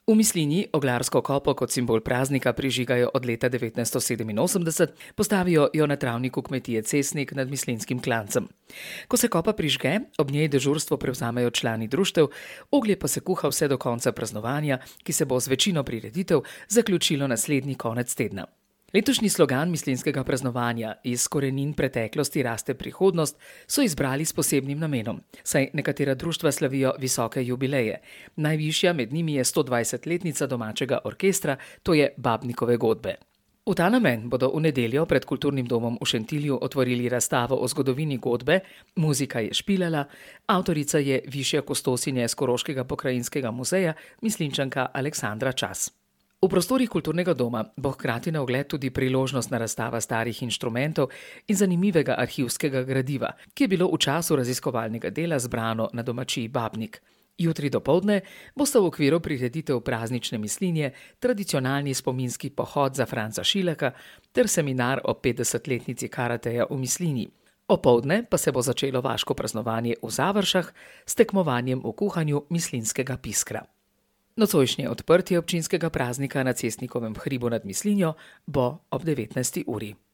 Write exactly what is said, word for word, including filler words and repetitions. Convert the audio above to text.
V Mislinji oglarsko kopo kot simbol praznika prižigajo od leta devetnajststo sedeminosemdeset, postavijo jo na travniku kmetije Cesnik nad Mislinjskim klancem. Ko se kopa prižge, ob njej dežurstvo prevzamejo člani društev, oglje pa se kuha vse do konca praznovanja, ki se bo z večino prireditev zaključilo naslednji konec tedna. Letošnji slogan mislinjskega praznovanja Iz korenin preteklosti raste prihodnost so izbrali s posebnim namenom, saj nekatera društva slavijo visoke jubileje. Najvišja med njimi je stodvajsetletnica domačega orkestra, to je Babnikove godbe. V ta namen bodo v nedeljo pred Kulturnim domom v Šentilju otvorili razstavo o zgodovini godbe, muzika je špilala, avtorica je višja kustosinja iz Koroškega pokrajinskega muzeja, Mislinjčanka Aleksandra Čas. V prostorih Kulturnega doma bo hkrati na ogled tudi priložnostna razstava starih inštrumentov in zanimivega arhivskega gradiva, ki je bilo v času raziskovalnega dela zbrano na domačiji Babnik. Jutri dopoldne bosta v okviru prireditev Praznične Mislinje tradicionalni spominski pohod za Franca Šileka ter seminar o petdesetletnici karateja v Mislinji. Opoldne pa se bo začelo vaško praznovanje v Završah s tekmovanjem v kuhanju mislinjskega piskra. Nocojšnje odprtje občinskega praznika na Cesnikovem hribu nad Mislinjo bo ob devetnajsti uri.